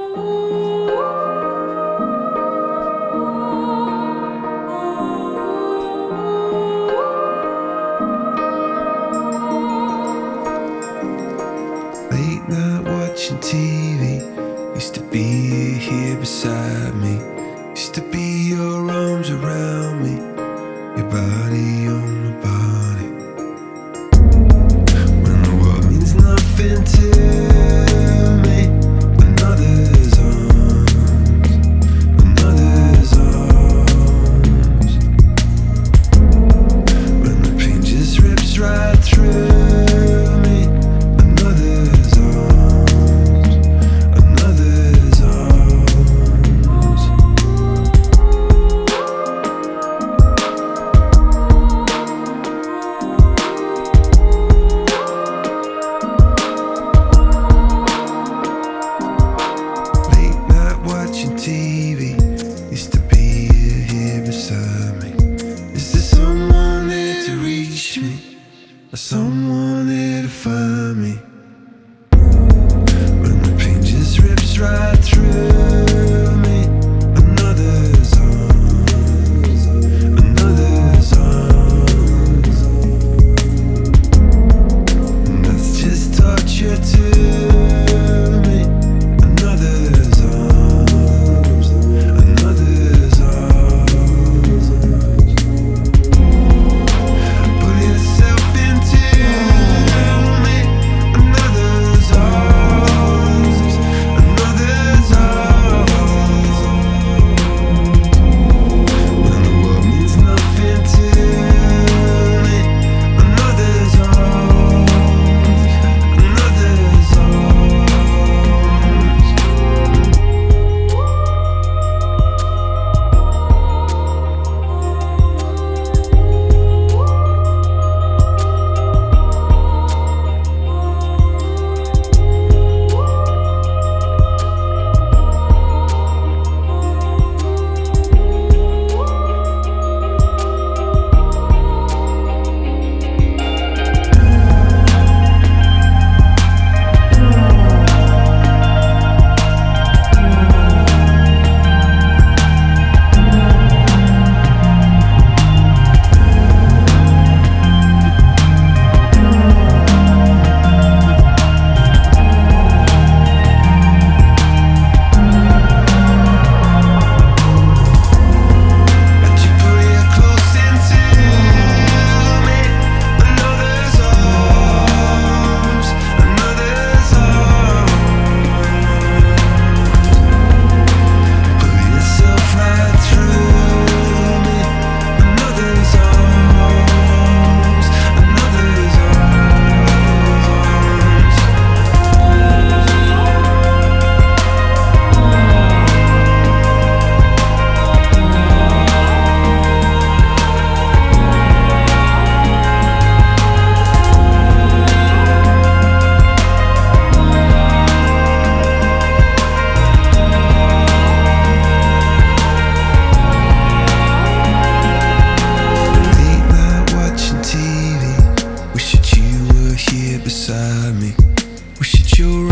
Late night watching TV. Used to be here beside me. Used to be your arms around me, your body on my body. When the world means nothing to me, another's arms, another's arms. When the pain just rips right through. TV used to be here beside me. Is there someone there to reach me, or someone there to find me? When the pain just rips right through me, another's arms, another's arms. And that's just torture too. Beside me, wish that you